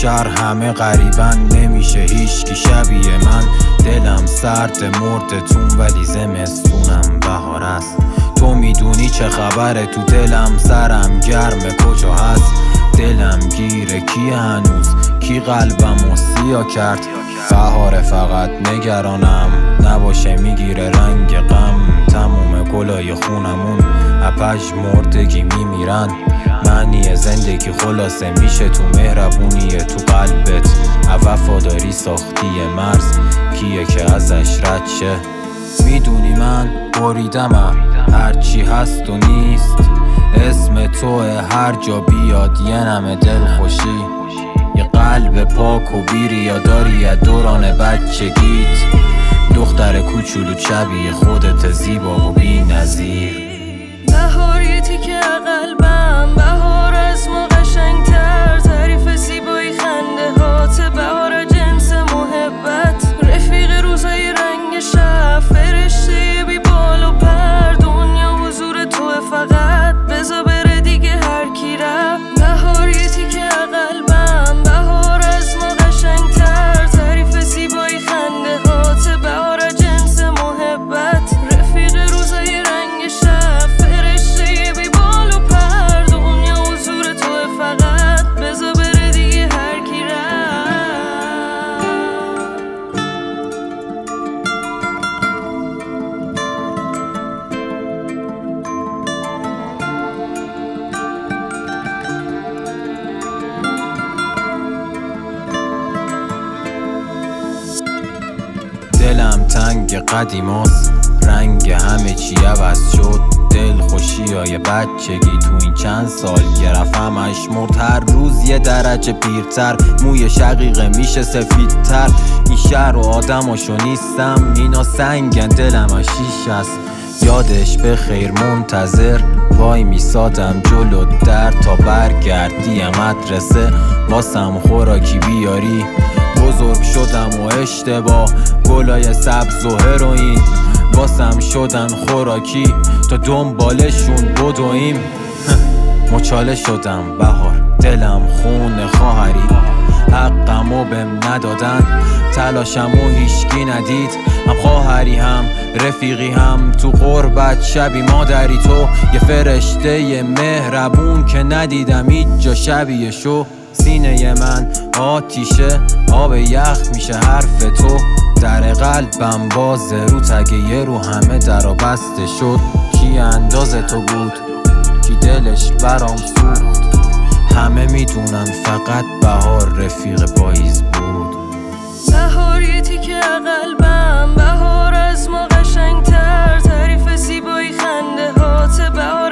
شهر همه غریبن، نمیشه هیچکی شبیه من. دلم سرد مردتون ولی زمستونم بهار است. تو میدونی چه خبره تو دلم، سرم گرمه کجا هست. دلم گیره کی هنوز، کی قلبمو سیاه کرد. بهاره فقط نگرانم نباشه میگیره رنگ غم. تموم گلای خونمون اپش مردگی میمیرن. معنی زندگی خلاصه میشه تو مهربونیه تو قلبت. وفاداری ساختی مرز کیه که ازش رد شه. میدونی من بریدمم هرچی هست و نیست. اسم توه هر جا بیاد یه نم دل خوشی. یه قلب پاک و بیریا داری از دوران بچگیت. دختر کوچولو شبیه خودت زیبا و بی نظیر. بهار یه تیکه قلبم، بهار از ما قشنگتر. تعریف زیبایی خنده هات، بهار جنس محبت. رفیق روزای رنگ شب، فرشته بی بال و پر. دنیا حضور توه فقط، بذار بره دیگه هر کی رفت. بهار یه تیکه قلبم، بهار از ما قشنگتر. تعریف زیبایی خنده هات، بهار جنس محبت. رفیق روزای رنگ شب، فرشته بی بال و پر. دنیا حضور توه فقط، بذار بره دیگه هر کی رفت. دلم تنگ قدیماست، رنگ همه چی عوض شد. دل خوشیای بچگی تو این چند سال گرفتمش مرد. هر روز یه درجه پیرتر، موی شقیقه میشه سفیدتر. این شهر و آدماشو نیستم، اینا سنگن دلم شیش است. یادش به خیر منتظر وای میسادم جلو در تا برگردی مدرسه. واسم خوراکی بیاری، بزرگ شدم و اشتباه گلای سبز و هروئین. واسم شدن خوراکی تا دنبالشون بدویم. مچاله شدم بهار، دلم خون خواهری. حقمو بهم ندادن، تلاشمو هیچکی ندید. هم خواهری هم رفیقی هم تو غربت شبی مادری. تو یه فرشته مهربون که ندیدم هیچ جا شبیه شو. سینه من آتیشه، آب یخ میشه حرف تو. در قلبم بازه، رو تگه رو همه درا بسته شد. کی اندازه تو بود، کی دلش برام سوخت. همه میدونن فقط بهار رفیق پاییز بود. بهار یه تیکه قلبم، بهار از ما قشنگتر. تعریف زیبایی خنده هات، بهار